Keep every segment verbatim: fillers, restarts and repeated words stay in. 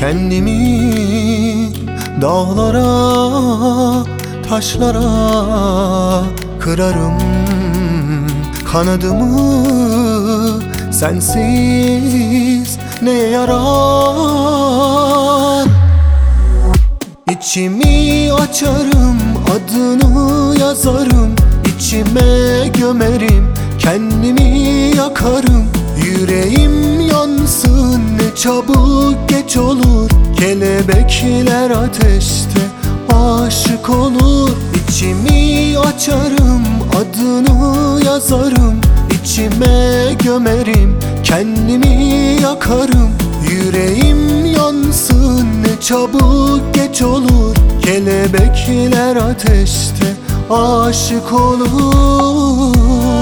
Kendimi dağlara, taşlara kırarım. Kanadımı sensiz ne yarar? İçimi açarım, adını yazarım, içime gömerim, kendimi yakarım. Yüreğim yansın, ne çabuk geç olur. Kelebekler ateşte aşık olur. İçimi açarım, adını yazarım, içime gömerim, kendimi yakarım. Yüreğim yansın, ne çabuk geç olur. Kelebekler ateşte aşık olur.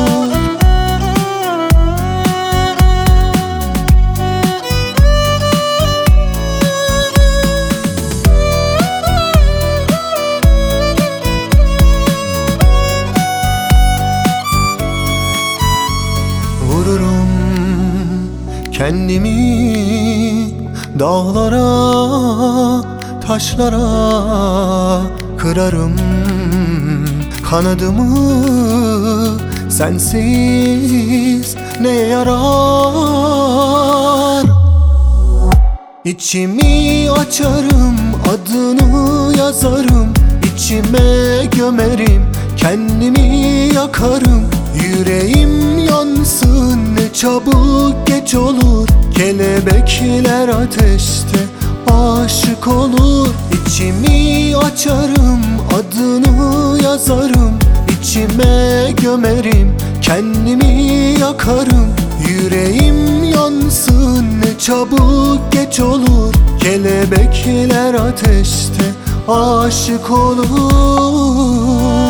Vururum kendimi dağlara, taşlara kırarım. Kanadımı sensiz ne yarar? İçimi açarım, adını yazarım, içime gömerim, kendimi yakarım. Yüreğim yansın, ne çabuk geç olur. Kelebekler ateşte aşık olur. İçimi açarım, adını yazarım, içime gömerim, kendimi yakarım. Yüreğim yansın, ne çabuk geç olur. Kelebekler ateşte aşık olur.